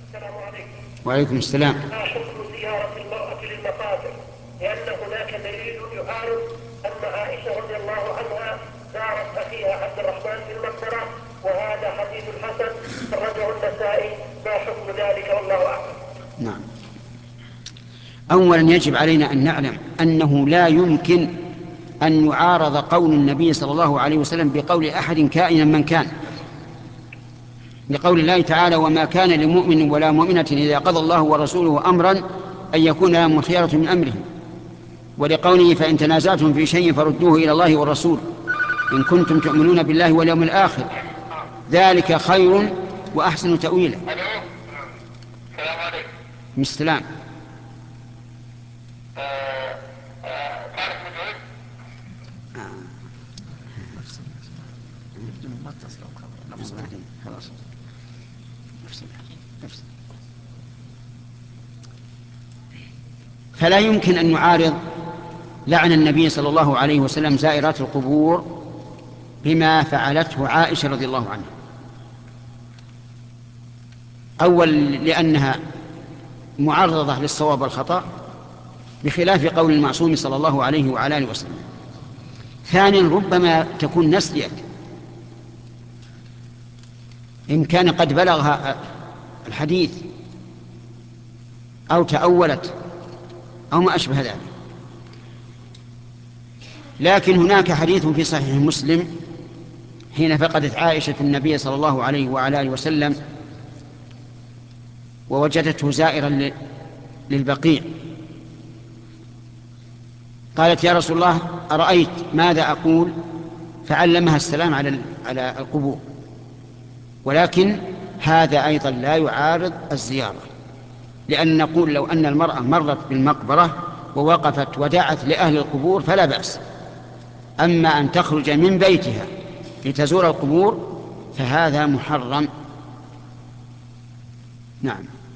السلام عليكم. وعليكم السلام. ما حكم زيارة المرأة للمقابر؟ لأن هناك دليل يعارض أن عائشة رضي الله عنها زارت أخيها عبد الرحمن في المقبرة، وهذا حديث حسن خرجه النسائي. ما حكم ذلك والله أعلم؟ نعم. أولا يجب علينا أن نعلم أنه لا يمكن أن يعارض قول النبي صلى الله عليه وسلم بقول أحد كائنا من كان، لقول الله تعالى: وما كان لمؤمن ولا مؤمنة إذا قضى الله ورسوله أمرا أن يكون لهم الخيرة من أمرهم، ولقوله: فإن تنازعتم في شيء فردوه إلى الله والرسول إن كنتم تؤمنون بالله واليوم الآخر ذلك خير وأحسن تأويلا. السلام عليكم. السلام. تعرف مدعو؟ فلا يمكن أن نعارض لعن النبي صلى الله عليه وسلم زائرات القبور بما فعلته عائشة رضي الله عنها. أول لأنها معرضة للصواب والخطأ بخلاف قول المعصوم صلى الله عليه وعلى آله وسلم. ثانيا ربما تكون نسيت، إن كان قد بلغها الحديث أو تأولت أو ما أشبه ذلك. لكن هناك حديث في صحيح مسلم حين فقدت عائشة النبي صلى الله عليه وعلى آله وسلم ووجدته زائرا للبقيع، قالت: يا رسول الله أرأيت ماذا أقول؟ فعلمها السلام على القبور. ولكن هذا أيضا لا يعارض الزيارة، لأن نقول لو أن المرأة مرت بالمقبرة ووقفت ودعت لأهل القبور فلا بأس. أما أن تخرج من بيتها لتزور القبور فهذا محرم. نعم.